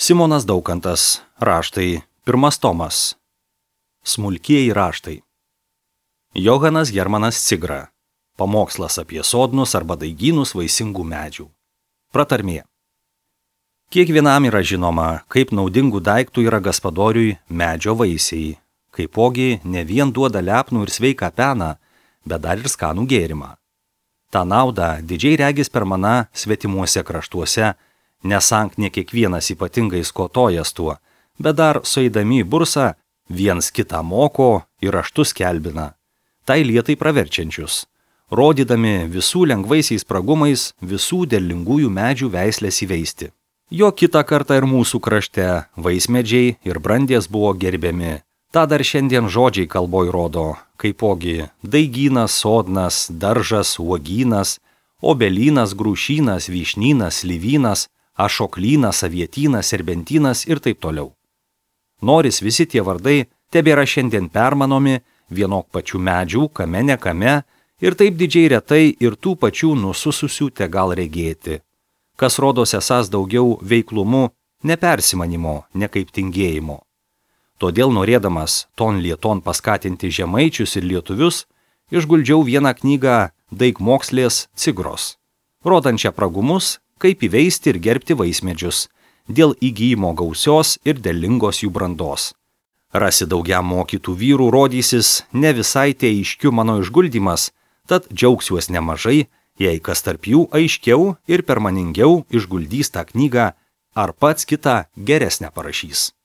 Simonas Daukantas, raštai, 1 tomas. Smulkieji raštai. Johanas Hermanas Cigra. Pamokslas apie sodnus arba daigynus vaisingų medžių. Pratarmė. Kiekvienam yra žinoma, kaip naudingų daiktų yra gaspadoriui medžio vaisiai. Kaipogi ne vien duoda lepnų ir sveiką peną, bet dar ir skanų gėrimą. Ta nauda didžiai regis per maną svetimuose kraštuose, nesank ne kiekvienas ypatingai skotojas tuo, bet dar sueidami į bursą viens kitą moko ir raštus kelbina, tai lietai praverčiančius, rodydami visų lengvaisiais pragumais visų derlingųjų medžių veislės įveisti. Jo kitą kartą ir mūsų krašte vaismedžiai ir brandės buvo gerbiami. Ta dar šiandien žodžiai kalboj rodo, kaipogi daigynas, sodnas, daržas, uogynas, obelynas, grūšynas, vyšnynas, slyvynas, ašoklynas, avietynas, serbentynas ir taip toliau. Noris visi tie vardai tebėra šiandien permanomi vienok pačių medžių, kame ne kame, ir taip didžiai retai ir tų pačių nusususių te gal regėti, kas rodos esas daugiau veiklumu, nepersimanimo, ne kaip tingėjimo. Todėl norėdamas ton lieton paskatinti žemaičius ir lietuvius, išguldžiau vieną knygą daigmokslės Cigros, rodančią pragumus, kaip įveisti ir gerbti vaismedžius, dėl įgyjimo gausios ir derlingos jų brandos. Rasi daugiau mokytų vyrų rodysis ne visai tie aiškiu mano išguldymas, tad džiaugsiuos nemažai, jei kas tarp jų aiškiau ir permaningiau išguldys tą knygą, ar pats kitą geresnę parašys.